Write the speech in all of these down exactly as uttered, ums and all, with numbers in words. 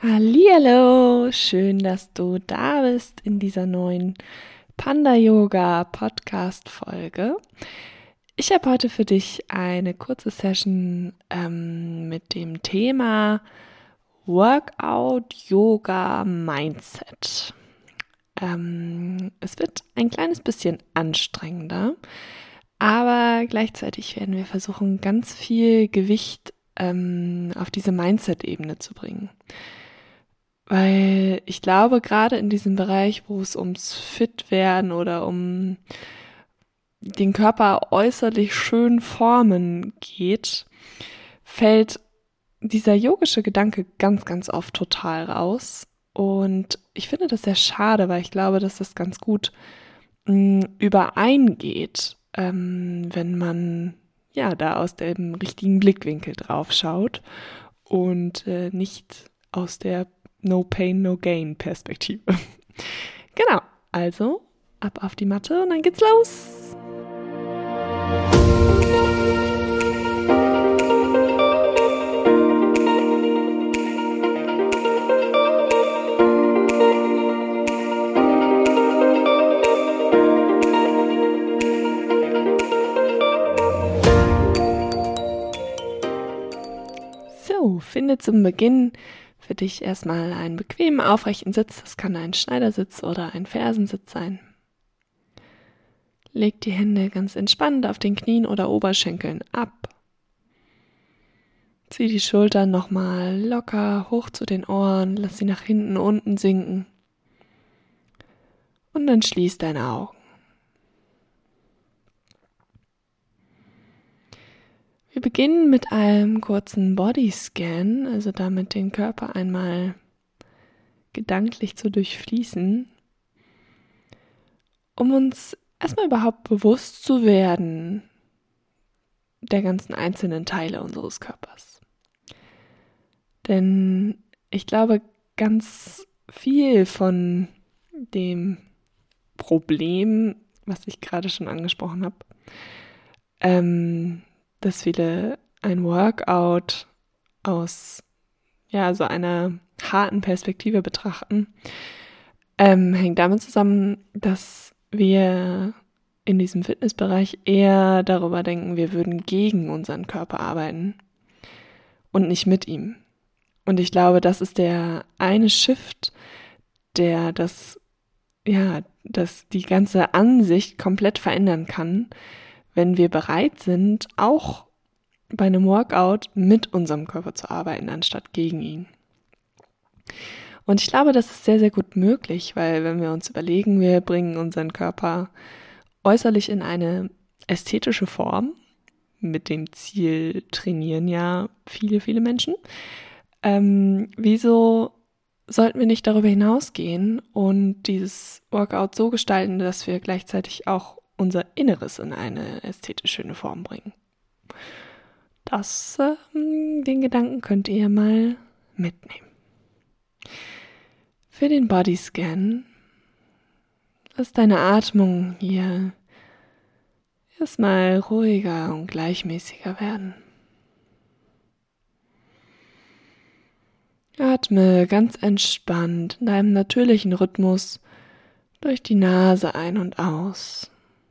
Hallihallo, schön, dass du da bist in dieser neuen Panda-Yoga-Podcast-Folge. Ich habe heute für dich eine kurze Session ähm, mit dem Thema Workout, Yoga, Mindset. Ähm, es wird ein kleines bisschen anstrengender, aber gleichzeitig werden wir versuchen, ganz viel Gewicht ähm, auf diese Mindset-Ebene zu bringen. Weil ich glaube, gerade in diesem Bereich, wo es ums Fit-Werden oder um den Körper äußerlich schön formen geht, fällt dieser yogische Gedanke ganz, ganz oft total raus. Und ich finde das sehr schade, weil ich glaube, dass das ganz gut mh, übereingeht, ähm, wenn man ja da aus dem richtigen Blickwinkel drauf schaut und äh, nicht aus der No Pain, No Gain Perspektive. Genau, also ab auf die Matte und dann geht's los. So, finde zum Beginn für dich erstmal einen bequemen, aufrechten Sitz. Das kann ein Schneidersitz oder ein Fersensitz sein. Leg die Hände ganz entspannt auf den Knien oder Oberschenkeln ab. Zieh die Schultern nochmal locker hoch zu den Ohren, lass sie nach hinten unten sinken. Und dann schließ deine Augen. Wir beginnen mit einem kurzen Bodyscan, also damit den Körper einmal gedanklich zu durchfließen, um uns erstmal überhaupt bewusst zu werden der ganzen einzelnen Teile unseres Körpers. Denn ich glaube, ganz viel von dem Problem, was ich gerade schon angesprochen habe, ähm, dass viele ein Workout aus ja so einer harten Perspektive betrachten, ähm, hängt damit zusammen, dass wir in diesem Fitnessbereich eher darüber denken, wir würden gegen unseren Körper arbeiten und nicht mit ihm. Und ich glaube, das ist der eine Shift, der das, ja, das die ganze Ansicht komplett verändern kann, wenn wir bereit sind, auch bei einem Workout mit unserem Körper zu arbeiten, anstatt gegen ihn. Und ich glaube, das ist sehr, sehr gut möglich, weil wenn wir uns überlegen, wir bringen unseren Körper äußerlich in eine ästhetische Form, mit dem Ziel trainieren ja viele, viele Menschen, ähm, wieso sollten wir nicht darüber hinausgehen und dieses Workout so gestalten, dass wir gleichzeitig auch unser Inneres in eine ästhetisch schöne Form bringen? Das, ähm, den Gedanken könnt ihr mal mitnehmen. Für den Bodyscan lass deine Atmung hier erstmal ruhiger und gleichmäßiger werden. Atme ganz entspannt in deinem natürlichen Rhythmus durch die Nase ein und aus.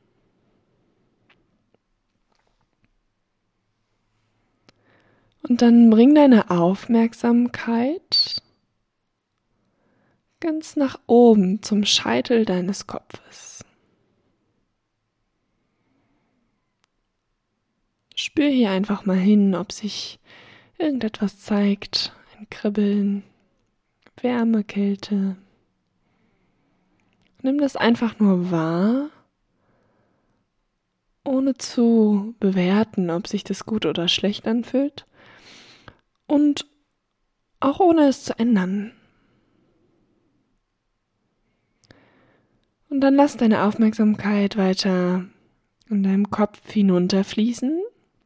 Und dann bring deine Aufmerksamkeit ganz nach oben zum Scheitel deines Kopfes. Spür hier einfach mal hin, ob sich irgendetwas zeigt, ein Kribbeln, Wärme, Kälte. Nimm das einfach nur wahr, ohne zu bewerten, ob sich das gut oder schlecht anfühlt und auch ohne es zu ändern. Und dann lass deine Aufmerksamkeit weiter in deinem Kopf hinunterfließen.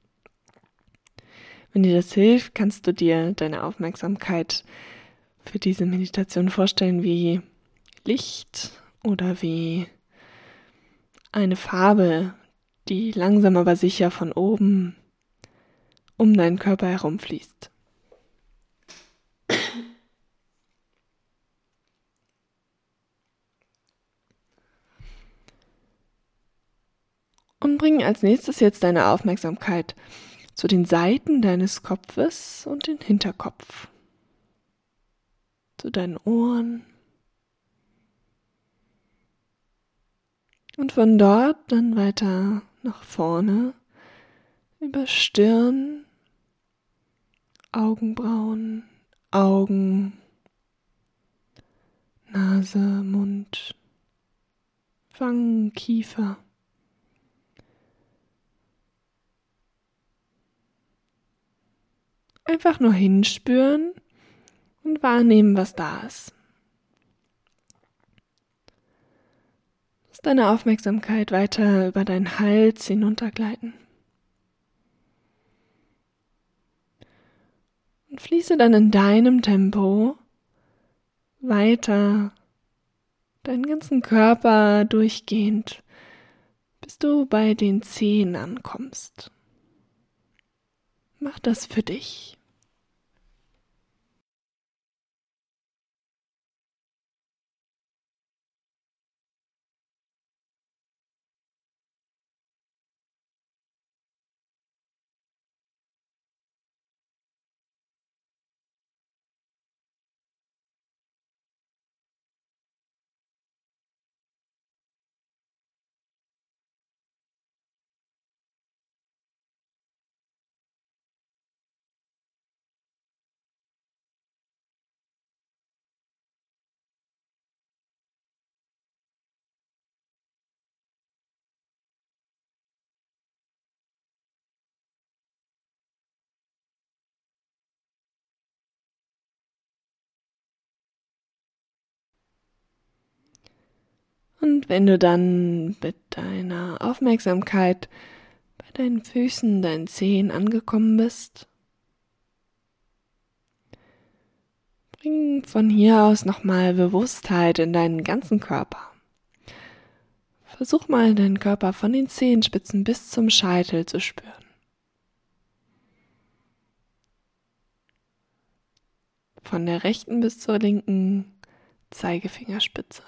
Wenn dir das hilft, kannst du dir deine Aufmerksamkeit für diese Meditation vorstellen wie Licht oder wie eine Farbe, die langsam aber sicher von oben um deinen Körper herumfließt. dann bring als nächstes jetzt deine Aufmerksamkeit zu den Seiten deines Kopfes und den Hinterkopf, zu deinen Ohren. Und von dort dann weiter nach vorne, über Stirn, Augenbrauen, Augen, Nase, Mund, Wangen, Kiefer. Einfach nur hinspüren und wahrnehmen, was da ist. Lass deine Aufmerksamkeit weiter über deinen Hals hinuntergleiten. Und fließe dann in deinem Tempo weiter deinen ganzen Körper durchgehend, bis du bei den Zehen ankommst. Mach das für dich. Und wenn du dann mit deiner Aufmerksamkeit bei deinen Füßen, deinen Zehen angekommen bist, bring von hier aus nochmal Bewusstheit in deinen ganzen Körper. Versuch mal, deinen Körper von den Zehenspitzen bis zum Scheitel zu spüren. Von der rechten bis zur linken Zeigefingerspitze.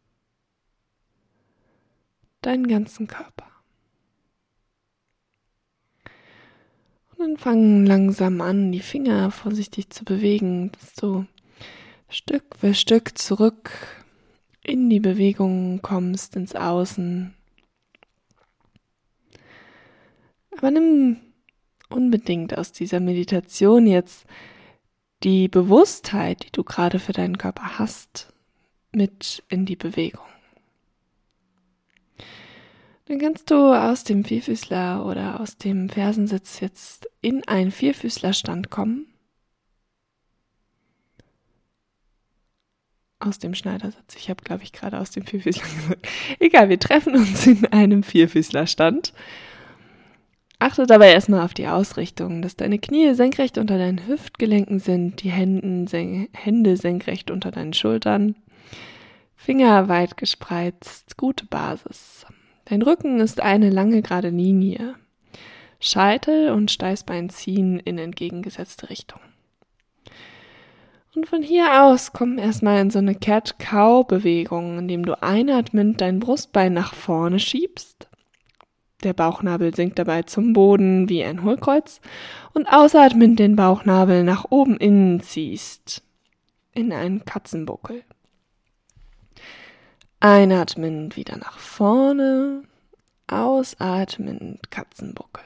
Deinen ganzen Körper. Und dann fang langsam an, die Finger vorsichtig zu bewegen, dass du Stück für Stück zurück in die Bewegung kommst, ins Außen. Aber nimm unbedingt aus dieser Meditation jetzt die Bewusstheit, die du gerade für deinen Körper hast, mit in die Bewegung. Dann kannst du aus dem Vierfüßler oder aus dem Fersensitz jetzt in einen Vierfüßlerstand kommen. Aus dem Schneidersitz. Ich habe, glaube ich, gerade aus dem Vierfüßler gesagt. Egal, wir treffen uns in einem Vierfüßlerstand. Achte dabei erstmal auf die Ausrichtung, dass deine Knie senkrecht unter deinen Hüftgelenken sind, die Händen, sen- Hände senkrecht unter deinen Schultern, Finger weit gespreizt, gute Basis. Dein Rücken ist eine lange gerade Linie. Scheitel und Steißbein ziehen in entgegengesetzte Richtung. Und von hier aus komm erstmal in so eine Cat-Cow-Bewegung, indem du einatmend dein Brustbein nach vorne schiebst. Der Bauchnabel sinkt dabei zum Boden wie ein Hohlkreuz und ausatmend den Bauchnabel nach oben innen ziehst, in einen Katzenbuckel. Einatmend wieder nach vorne, ausatmend Katzenbuckel.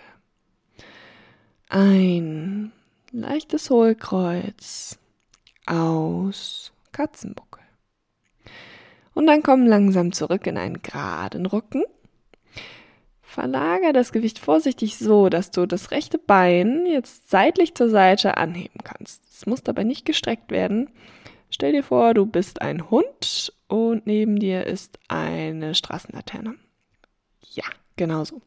Ein leichtes Hohlkreuz, aus, Katzenbuckel. Und dann komm langsam zurück in einen geraden Rücken. Verlagere das Gewicht vorsichtig so, dass du das rechte Bein jetzt seitlich zur Seite anheben kannst. Es muss dabei nicht gestreckt werden. Stell dir vor, du bist ein Hund und neben dir ist eine Straßenlaterne. Ja, genau so.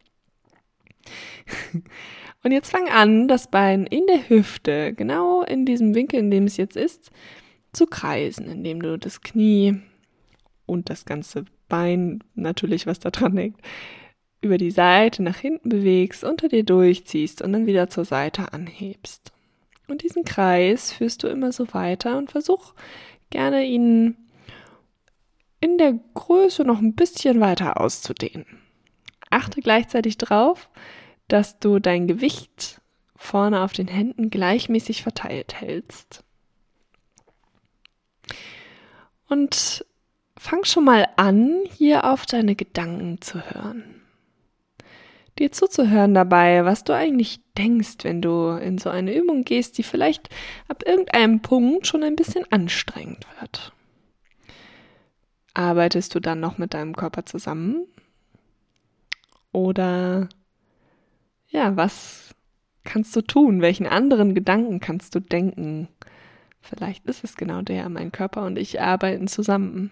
Und jetzt fang an, das Bein in der Hüfte, genau in diesem Winkel, in dem es jetzt ist, zu kreisen, indem du das Knie und das ganze Bein, natürlich was da dran hängt, über die Seite nach hinten bewegst, unter dir durchziehst und dann wieder zur Seite anhebst. Und diesen Kreis führst du immer so weiter und versuch gerne ihn in der Größe noch ein bisschen weiter auszudehnen. achte gleichzeitig drauf, dass du dein Gewicht vorne auf den Händen gleichmäßig verteilt hältst. Und fang schon mal an, hier auf deine Gedanken zu hören. Dir zuzuhören dabei, was du eigentlich denkst, wenn du in so eine Übung gehst, die vielleicht ab irgendeinem Punkt schon ein bisschen anstrengend wird. Arbeitest du dann noch mit deinem Körper zusammen? Oder ja, was kannst du tun? Welchen anderen Gedanken kannst du denken? Vielleicht ist es genau der, mein Körper und ich arbeiten zusammen.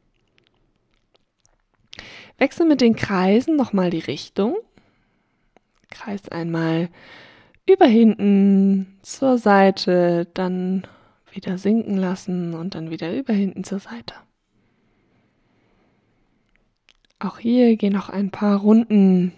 Wechsel mit den Kreisen nochmal die Richtung. Kreis einmal über hinten zur Seite, dann wieder sinken lassen und dann wieder über hinten zur Seite. Auch hier gehen noch ein paar Runden.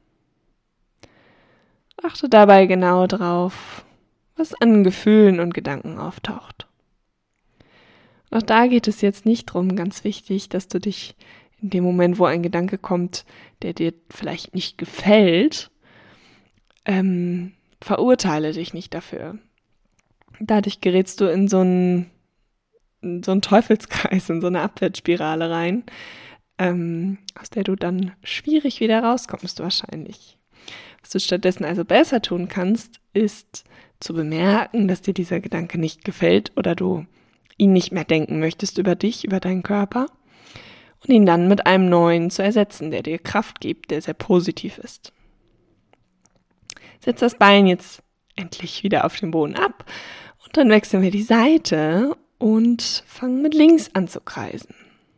Achte dabei genau drauf, was an Gefühlen und Gedanken auftaucht. Auch da geht es jetzt nicht drum, ganz wichtig, dass du dich in dem Moment, wo ein Gedanke kommt, der dir vielleicht nicht gefällt, ähm, verurteile dich nicht dafür. Dadurch gerätst du in so einen, in so einen Teufelskreis, in so eine Abwärtsspirale rein, ähm, aus der du dann schwierig wieder rauskommst wahrscheinlich. Was du stattdessen also besser tun kannst, ist zu bemerken, dass dir dieser Gedanke nicht gefällt oder du ihn nicht mehr denken möchtest über dich, über deinen Körper und ihn dann mit einem neuen zu ersetzen, der dir Kraft gibt, der sehr positiv ist. Setz das Bein jetzt endlich wieder auf den Boden ab und dann wechseln wir die Seite und fangen mit links an zu kreisen.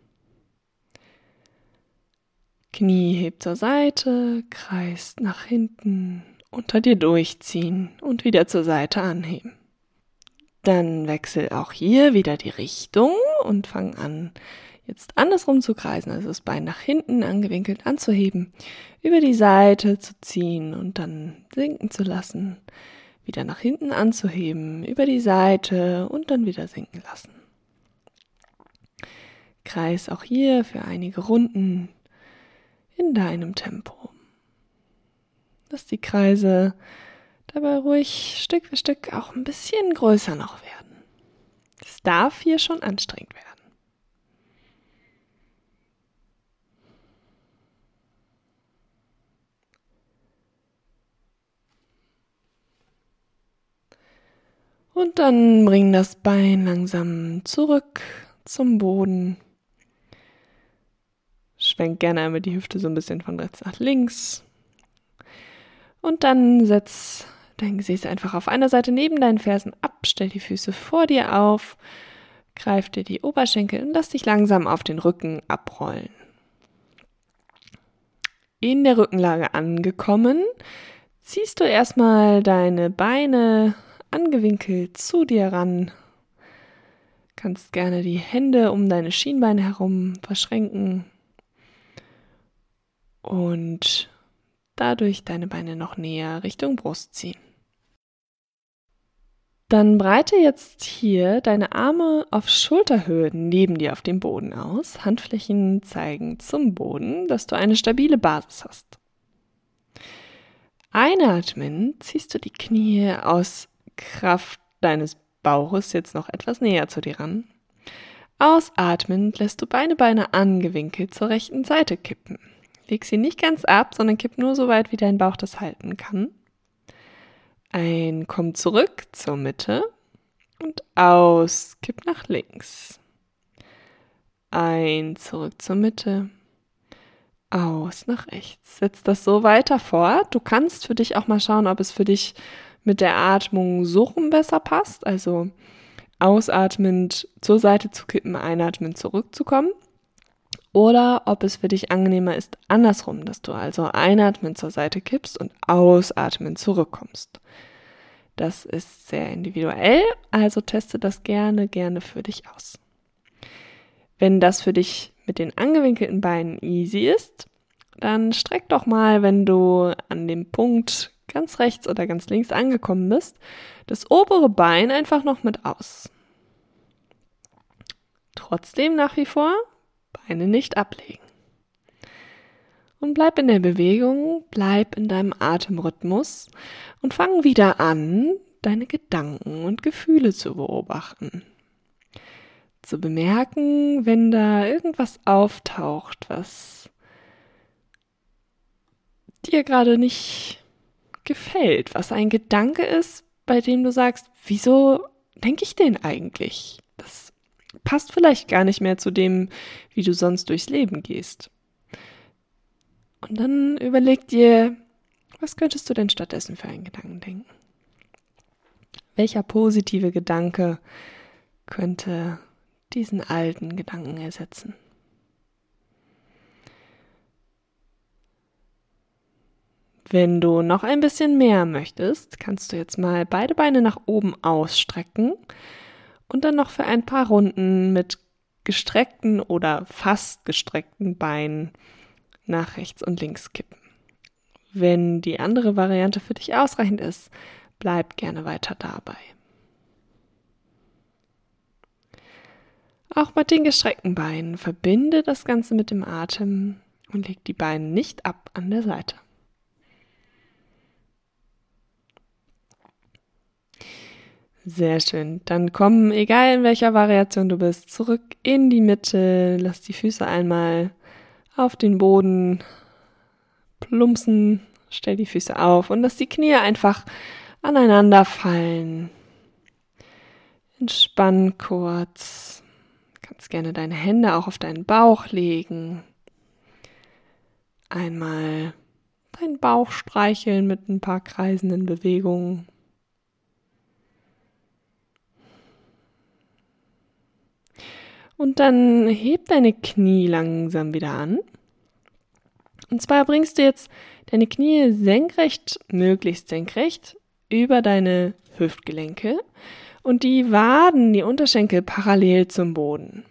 Knie hebt zur Seite, kreist nach hinten, unter dir durchziehen und wieder zur Seite anheben. Dann wechsel auch hier wieder die Richtung und fang an, jetzt andersrum zu kreisen, also das Bein nach hinten angewinkelt anzuheben, über die Seite zu ziehen und dann sinken zu lassen, wieder nach hinten anzuheben, über die Seite und dann wieder sinken lassen. Kreis auch hier für einige Runden in deinem Tempo. Lass die Kreise dabei ruhig Stück für Stück auch ein bisschen größer noch werden. Es darf hier schon anstrengend werden. Und dann bring das Bein langsam zurück zum Boden. Schwenk gerne einmal die Hüfte so ein bisschen von rechts nach links. Und dann setz dein Gesäß einfach auf einer Seite neben deinen Fersen ab, stell die Füße vor dir auf, greif dir die Oberschenkel und lass dich langsam auf den Rücken abrollen. In der Rückenlage angekommen, ziehst du erstmal deine Beine angewinkelt zu dir ran. Kannst gerne die Hände um deine Schienbeine herum verschränken und dadurch deine Beine noch näher Richtung Brust ziehen. Dann breite jetzt hier deine Arme auf Schulterhöhe neben dir auf dem Boden aus. Handflächen zeigen zum Boden, dass du eine stabile Basis hast. Einatmen ziehst du die Knie aus Kraft deines Bauches jetzt noch etwas näher zu dir ran. Ausatmend lässt du beide Beine angewinkelt zur rechten Seite kippen. Leg sie nicht ganz ab, sondern kipp nur so weit, wie dein Bauch das halten kann. Ein, komm zurück zur Mitte und aus, kipp nach links. Ein, zurück zur Mitte, aus, nach rechts. Setz das so weiter fort. Du kannst für dich auch mal schauen, ob es für dich mit der Atmung so rum besser passt, also ausatmend zur Seite zu kippen, einatmend zurückzukommen. Oder ob es für dich angenehmer ist, andersrum, dass du also einatmend zur Seite kippst und ausatmend zurückkommst. Das ist sehr individuell, also teste das gerne, gerne für dich aus. Wenn das für dich mit den angewinkelten Beinen easy ist, dann streck doch mal, wenn du an dem Punkt ganz rechts oder ganz links angekommen bist, das obere Bein einfach noch mit aus. Trotzdem nach wie vor Beine nicht ablegen. Und bleib in der Bewegung, bleib in deinem Atemrhythmus und fang wieder an, deine Gedanken und Gefühle zu beobachten. Zu bemerken, wenn da irgendwas auftaucht, was dir gerade nicht gefällt, was ein Gedanke ist, bei dem du sagst, wieso denke ich den eigentlich? Das passt vielleicht gar nicht mehr zu dem, wie du sonst durchs Leben gehst. Und dann überleg dir, was könntest du denn stattdessen für einen Gedanken denken? Welcher positive Gedanke könnte diesen alten Gedanken ersetzen? Wenn du noch ein bisschen mehr möchtest, kannst du jetzt mal beide Beine nach oben ausstrecken und dann noch für ein paar Runden mit gestreckten oder fast gestreckten Beinen nach rechts und links kippen. Wenn die andere Variante für dich ausreichend ist, bleib gerne weiter dabei. Auch mit den gestreckten Beinen verbinde das Ganze mit dem Atem und leg die Beine nicht ab an der Seite. Sehr schön. Dann komm, egal in welcher Variation du bist, zurück in die Mitte. Lass die Füße einmal auf den Boden plumpsen. Stell die Füße auf und lass die Knie einfach aneinander fallen. Entspann kurz. Du kannst gerne deine Hände auch auf deinen Bauch legen. Einmal deinen Bauch streicheln mit ein paar kreisenden Bewegungen. Und dann heb deine Knie langsam wieder an. Und zwar bringst du jetzt deine Knie senkrecht, möglichst senkrecht, über deine Hüftgelenke und die Waden, die Unterschenkel parallel zum Boden.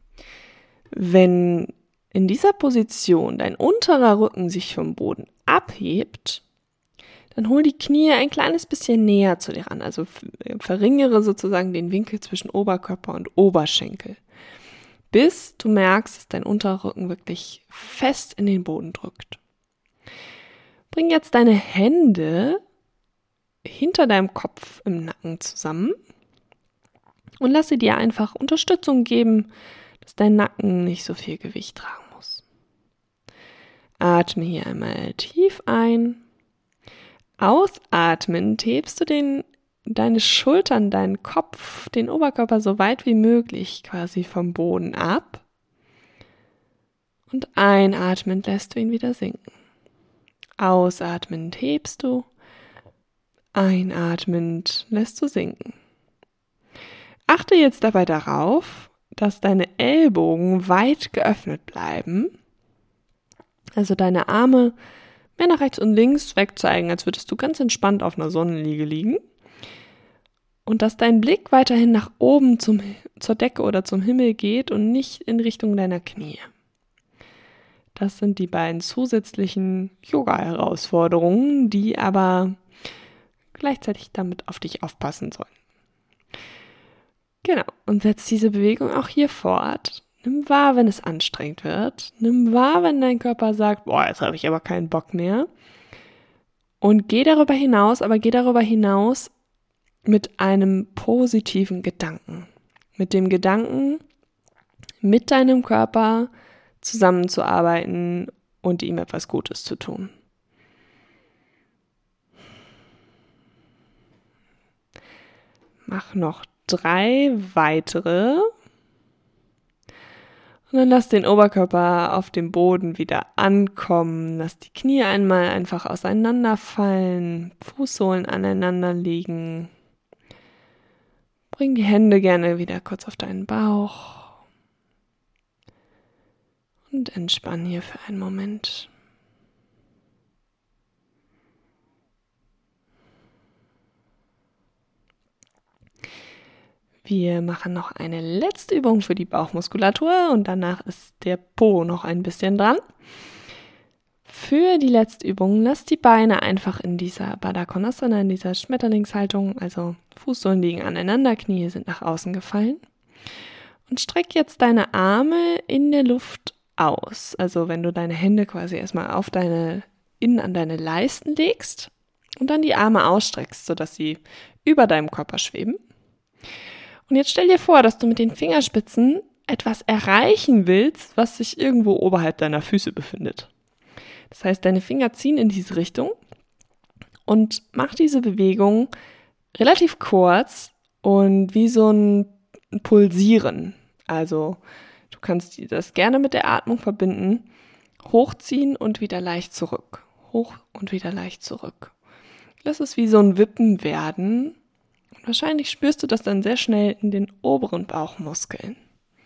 Wenn in dieser Position dein unterer Rücken sich vom Boden abhebt, dann hol die Knie ein kleines bisschen näher zu dir ran. Also verringere sozusagen den Winkel zwischen Oberkörper und Oberschenkel, bis du merkst, dass dein Unterrücken wirklich fest in den Boden drückt. Bring jetzt deine Hände hinter deinem Kopf im Nacken zusammen und lasse dir einfach Unterstützung geben, dass dein Nacken nicht so viel Gewicht tragen muss. Atme hier einmal tief ein. Ausatmend hebst du den deine Schultern, deinen Kopf, den Oberkörper so weit wie möglich quasi vom Boden ab und einatmend lässt du ihn wieder sinken. Ausatmend hebst du, einatmend lässt du sinken. Achte jetzt dabei darauf, dass deine Ellbogen weit geöffnet bleiben, also deine Arme mehr nach rechts und links wegzeigen, als würdest du ganz entspannt auf einer Sonnenliege liegen. Und dass dein Blick weiterhin nach oben zum, zur Decke oder zum Himmel geht und nicht in Richtung deiner Knie. Das sind die beiden zusätzlichen Yoga-Herausforderungen, die aber gleichzeitig damit auf dich aufpassen sollen. Genau, und setz diese Bewegung auch hier fort. Nimm wahr, wenn es anstrengend wird. Nimm wahr, wenn dein Körper sagt, boah, jetzt habe ich aber keinen Bock mehr. Und geh darüber hinaus, aber geh darüber hinaus mit einem positiven Gedanken. Mit dem Gedanken, mit deinem Körper zusammenzuarbeiten und ihm etwas Gutes zu tun. Mach noch drei weitere. Und dann lass den Oberkörper auf dem Boden wieder ankommen. Lass die Knie einmal einfach auseinanderfallen, Fußsohlen aneinander liegen. Bring die Hände gerne wieder kurz auf deinen Bauch und entspann hier für einen Moment. Wir machen noch eine letzte Übung für die Bauchmuskulatur und danach ist der Po noch ein bisschen dran. Für die letzte Übung lass die Beine einfach in dieser Baddha Konasana, in dieser Schmetterlingshaltung, also Fußsohlen liegen aneinander, Knie sind nach außen gefallen. Und streck jetzt deine Arme in der Luft aus. Also wenn du deine Hände quasi erstmal auf deine, innen an deine Leisten legst und dann die Arme ausstreckst, sodass sie über deinem Körper schweben. Und jetzt stell dir vor, dass du mit den Fingerspitzen etwas erreichen willst, was sich irgendwo oberhalb deiner Füße befindet. Das heißt, deine Finger ziehen in diese Richtung und mach diese Bewegung relativ kurz und wie so ein Pulsieren. Also du kannst das gerne mit der Atmung verbinden. Hochziehen und wieder leicht zurück. Hoch und wieder leicht zurück. Lass es wie so ein Wippen werden. Und wahrscheinlich spürst du das dann sehr schnell in den oberen Bauchmuskeln.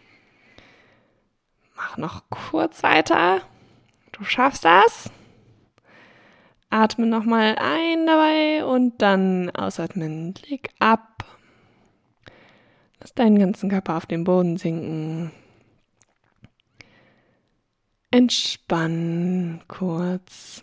Mach noch kurz weiter. Du schaffst das. Atme nochmal ein dabei und dann ausatmen. Leg ab. Lass deinen ganzen Körper auf den Boden sinken. Entspann kurz.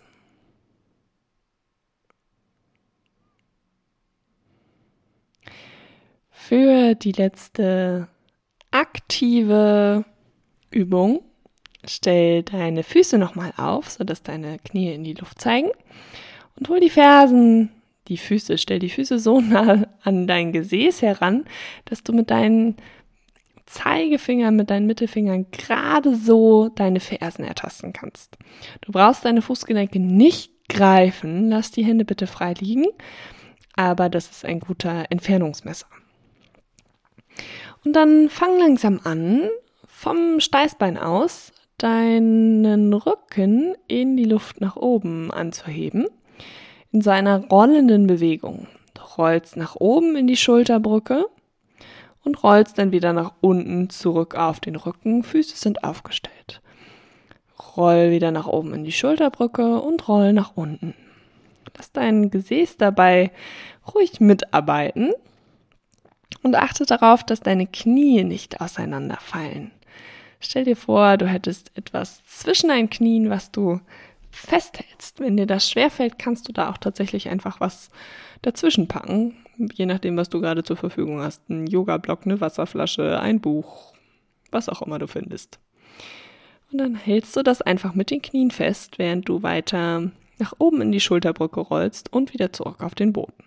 Für die letzte aktive Übung stell deine Füße nochmal auf, sodass deine Knie in die Luft zeigen und hol die Fersen, die Füße, stell die Füße so nah an dein Gesäß heran, dass du mit deinen Zeigefingern, mit deinen Mittelfingern gerade so deine Fersen ertasten kannst. Du brauchst deine Fußgelenke nicht greifen, lass die Hände bitte frei liegen, aber das ist ein guter Entfernungsmesser. Und dann fang langsam an, vom Steißbein aus deinen Rücken in die Luft nach oben anzuheben, in so einer rollenden Bewegung. Du rollst nach oben in die Schulterbrücke und rollst dann wieder nach unten zurück auf den Rücken. Füße sind aufgestellt. Roll wieder nach oben in die Schulterbrücke und roll nach unten. Lass dein Gesäß dabei ruhig mitarbeiten und achte darauf, dass deine Knie nicht auseinanderfallen. Stell dir vor, du hättest etwas zwischen deinen Knien, was du festhältst. Wenn dir das schwerfällt, kannst du da auch tatsächlich einfach was dazwischen packen. Je nachdem, was du gerade zur Verfügung hast. Ein Yoga-Block, eine Wasserflasche, ein Buch, was auch immer du findest. Und dann hältst du das einfach mit den Knien fest, während du weiter nach oben in die Schulterbrücke rollst und wieder zurück auf den Boden.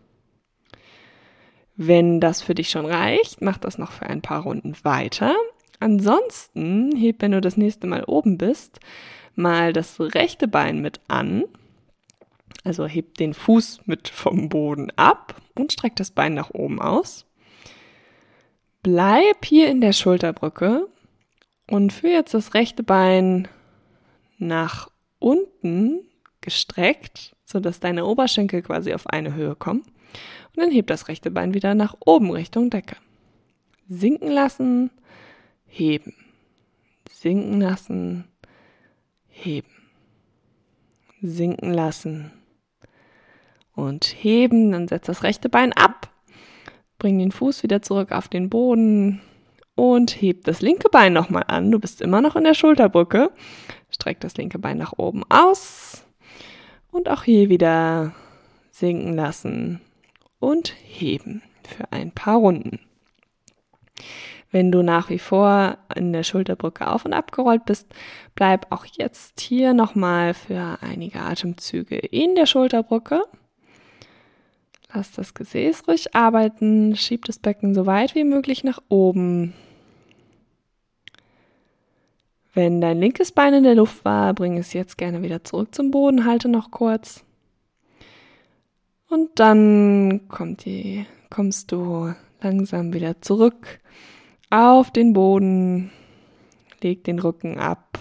Wenn das für dich schon reicht, mach das noch für ein paar Runden weiter. Ansonsten heb, wenn du das nächste Mal oben bist, mal das rechte Bein mit an. Also heb den Fuß mit vom Boden ab und streck das Bein nach oben aus. Bleib hier in der Schulterbrücke und führ jetzt das rechte Bein nach unten gestreckt, sodass deine Oberschenkel quasi auf eine Höhe kommen. Und dann heb das rechte Bein wieder nach oben Richtung Decke. Sinken lassen, heben. Sinken lassen, heben. Sinken lassen und heben. Dann setz das rechte Bein ab. Bring den Fuß wieder zurück auf den Boden und heb das linke Bein nochmal an. Du bist immer noch in der Schulterbrücke. Streck das linke Bein nach oben aus und auch hier wieder sinken lassen und heben für ein paar Runden. Wenn du nach wie vor in der Schulterbrücke auf und abgerollt bist, bleib auch jetzt hier nochmal für einige Atemzüge in der Schulterbrücke. Lass das Gesäß ruhig arbeiten, schieb das Becken so weit wie möglich nach oben. Wenn dein linkes Bein in der Luft war, bring es jetzt gerne wieder zurück zum Boden, halte noch kurz. Und dann kommt die, kommst du langsam wieder zurück auf den Boden, leg den Rücken ab,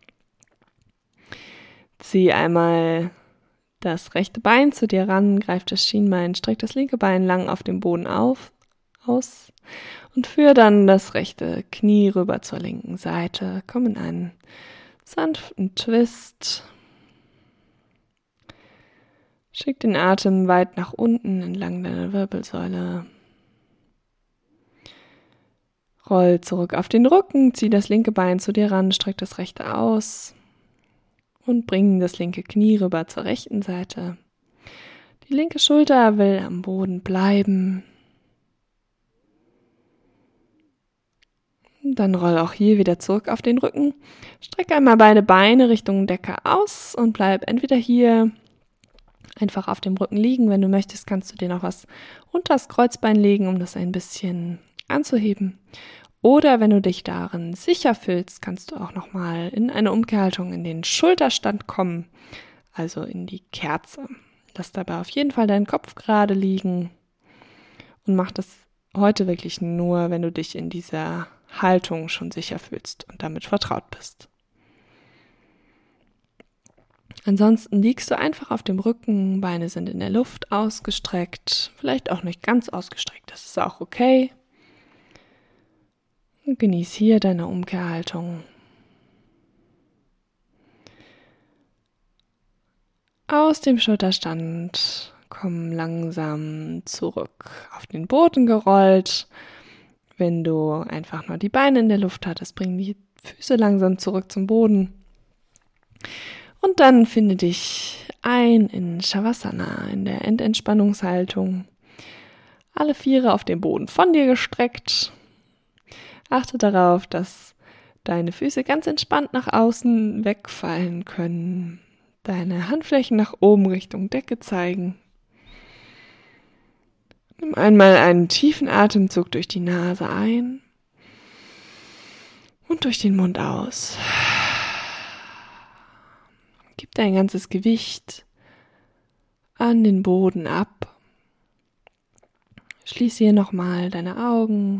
zieh einmal das rechte Bein zu dir ran, greif das Schienbein, streck das linke Bein lang auf dem Boden auf, aus und führ dann das rechte Knie rüber zur linken Seite. Komm in einen sanften Twist. Schick den Atem weit nach unten entlang deiner Wirbelsäule. Roll zurück auf den Rücken, zieh das linke Bein zu dir ran, streck das rechte aus und bring das linke Knie rüber zur rechten Seite. Die linke Schulter will am Boden bleiben. Dann roll auch hier wieder zurück auf den Rücken. Streck einmal beide Beine Richtung Decke aus und bleib entweder hier einfach auf dem Rücken liegen. Wenn du möchtest, kannst du dir noch was unter das Kreuzbein legen, um das ein bisschen anzuheben. Oder wenn du dich darin sicher fühlst, kannst du auch nochmal in eine Umkehrhaltung in den Schulterstand kommen, also in die Kerze. Lass dabei auf jeden Fall deinen Kopf gerade liegen und mach das heute wirklich nur, wenn du dich in dieser Haltung schon sicher fühlst und damit vertraut bist. Ansonsten liegst du einfach auf dem Rücken, Beine sind in der Luft ausgestreckt, vielleicht auch nicht ganz ausgestreckt, das ist auch okay. Und genieß hier deine Umkehrhaltung. Aus dem Schulterstand komm langsam zurück auf den Boden gerollt. Wenn du einfach nur die Beine in der Luft hattest, bring die Füße langsam zurück zum Boden. Und dann finde dich ein in Shavasana, in der Endentspannungshaltung. Alle Viere auf dem Boden von dir gestreckt. Achte darauf, dass deine Füße ganz entspannt nach außen wegfallen können. Deine Handflächen nach oben Richtung Decke zeigen. Nimm einmal einen tiefen Atemzug durch die Nase ein und durch den Mund aus. Gib dein ganzes Gewicht an den Boden ab. Schließe hier nochmal deine Augen.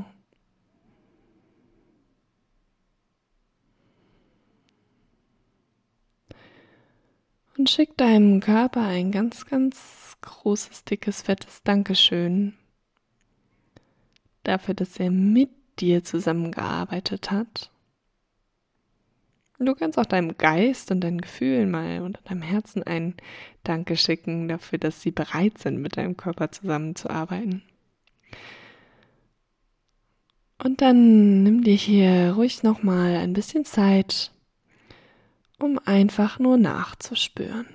Und schick deinem Körper ein ganz, ganz großes, dickes, fettes Dankeschön dafür, dass er mit dir zusammengearbeitet hat. Du kannst auch deinem Geist und deinen Gefühlen mal und deinem Herzen ein Danke schicken dafür, dass sie bereit sind, mit deinem Körper zusammenzuarbeiten. Und dann nimm dir hier ruhig nochmal ein bisschen Zeit, um einfach nur nachzuspüren.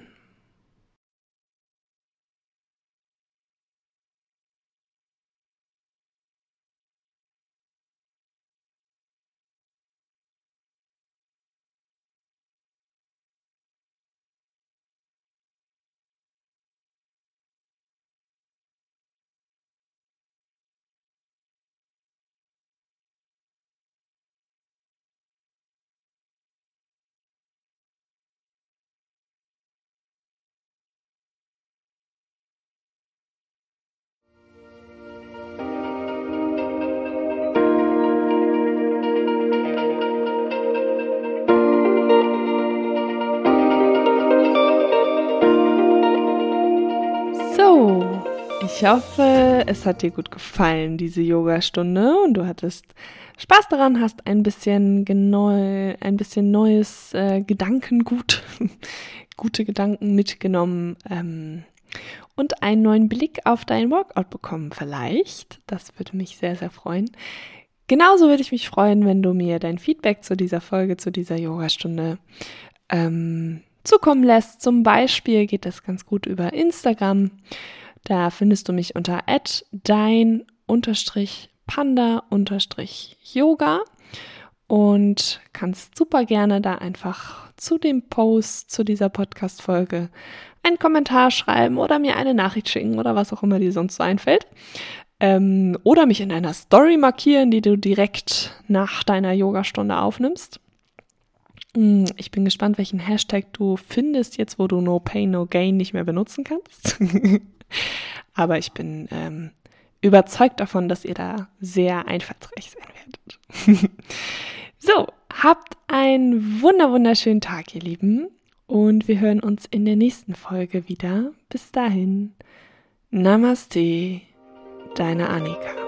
So, ich hoffe, es hat dir gut gefallen, diese Yogastunde, und du hattest Spaß daran, hast ein bisschen geneu, ein bisschen neues äh, Gedankengut, gute Gedanken mitgenommen ähm, und einen neuen Blick auf dein Workout bekommen vielleicht. Das würde mich sehr, sehr freuen. Genauso würde ich mich freuen, wenn du mir dein Feedback zu dieser Folge, zu dieser Yogastunde ähm, zukommen lässt. Zum Beispiel geht das ganz gut über Instagram. Da findest du mich unter at dein panda yoga und kannst super gerne da einfach zu dem Post, zu dieser Podcast-Folge einen Kommentar schreiben oder mir eine Nachricht schicken oder was auch immer dir sonst so einfällt. Ähm, oder mich in einer Story markieren, die du direkt nach deiner Yogastunde aufnimmst. Ich bin gespannt, welchen Hashtag du findest, jetzt wo du No Pain, No Gain nicht mehr benutzen kannst. Aber ich bin ähm, überzeugt davon, dass ihr da sehr einfallsreich sein werdet. So, habt einen wunder wunderschönen Tag, ihr Lieben. Und wir hören uns in der nächsten Folge wieder. Bis dahin, Namaste, deine Annika.